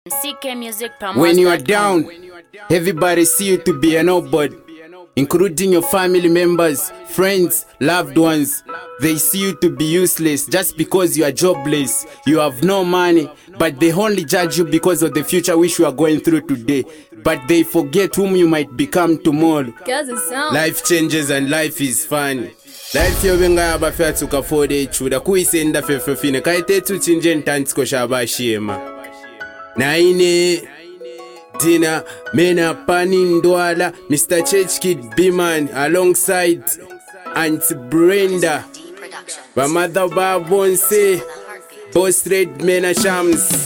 CK Music When you are down, everybody see you to be a nobody, including your family members, friends, loved ones. They see you to be useless just because you are jobless. You have no money, but they only judge you because of the future which you are going through today. But they forget whom you might become tomorrow. Life changes and life is fun. Life yobenga abafya tukafode chuda kuisenda fefefine kaite tuchinje ntantiko shabashema naine Dina Mena Pani Ndwala Mr. Church Kid B-Man alongside Aunt Brenda Bamada Babonse Boss Red Mena Shams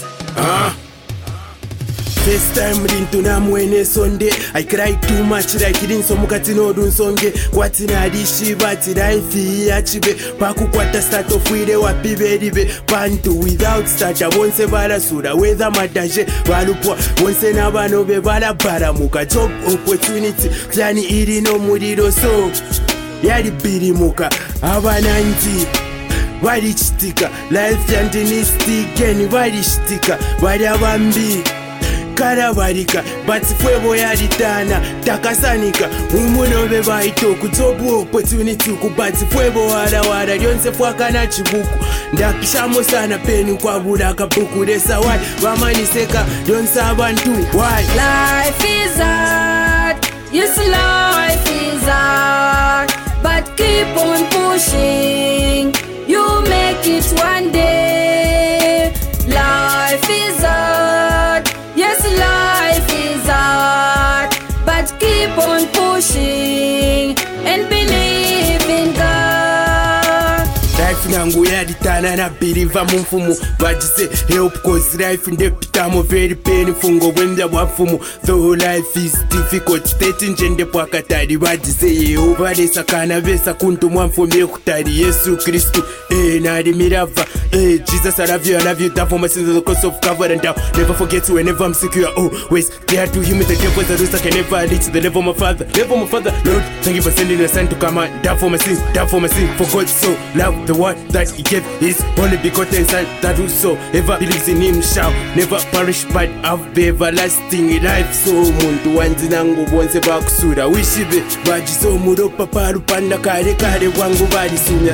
First time rintu na mwene sonde I cry too much like rinso mukati no dunsonge Kwati na dishi bati life yachibe Paku kwata start of wile wapibe ribe Pantu without starter Bonse bala sura weza madaje Balupwa bonse na banobe bala baramuka Job opportunity Plani iri no muriro so Yari biri muka Abananzi Wali chitika Life yantini stikeni Wali chitika Wali abambi Karabarika, but fwebo yaritana Takasanika, umunobe baitoku Jobu opportunity kubati fwebo wara Lyonse fwaka na chibuku Ndakishamo sana peni kwa buraka buku Resa why, wamaniseka Lyonse abantu why Life is hard, yes life is hard But keep on pushing, you make it one day Life is hard, yes life is hard But keep on pushing and believe in God Life nangu yaritana na believe mumfumu Bajize help cause life ndepitamo very painful Ngobwenda wafumu Though life is difficult Teti njende pakatari Bajize Yehova Resa kana besa kuntu mwamfume kutari Yesu Kristu nari mirava Jesus I love you down for my sins of the cost of cover and down Never forget you whenever I'm sick you are always there to heal me The devil is a rooster can never reach the level of my father Lord, thank you for sending your son to come and down for my sins For God so loved the one that he gave his only begotten son That whosoever believes in him shall never perish but have the everlasting life So muntu wanzi nangu bonse bakusura Wishibe bajiso muropa parupanda kare wangu barisunya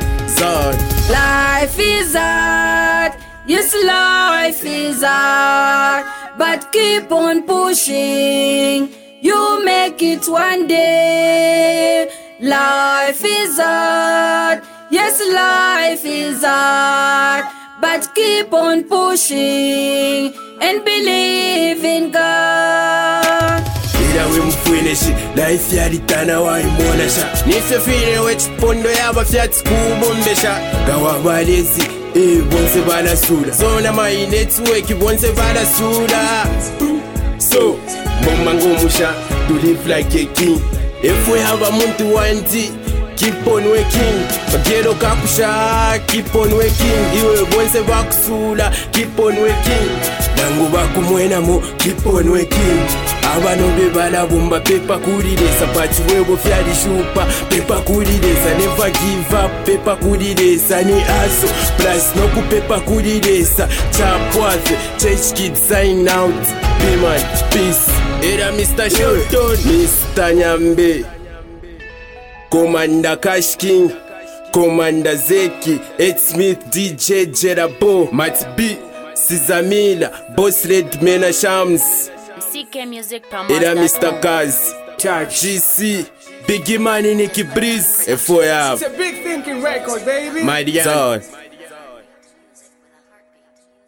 Life is hard, yes life is hard But keep on pushing, you make it one day Life is hard, yes life is hard But keep on pushing and believe in God we mfweneshi life yaritana waimuonasha nifefire wechipondo yabafyati kubombesha gawabalezi bonse balasula zona my network bonse balasula So mbomba ngomusha to live like a king If we have a muntu wanti keep on working Bagero kakusha keep on working Iwe bonse bakusula keep on working Nangu bakumwena mo keep on working Abanobe balabumba pepa kuriresa But webo fyali shupa pepa kuriresa Never give up pepa kuriresa Ni aso plus noku pepa kuriresa Chapwaze Church Kid sign out B-Man peace Era Mr. Shelton Mr. Nyambe Commander Cash King Commander Zeki Ed Smith DJ Jerabo Matt B Sizamila Boss Red Mena Shams CK Music Era Mr. Kaz GC Biggie Man Nicky Breeze F4 It's a big thinking record, baby. My dear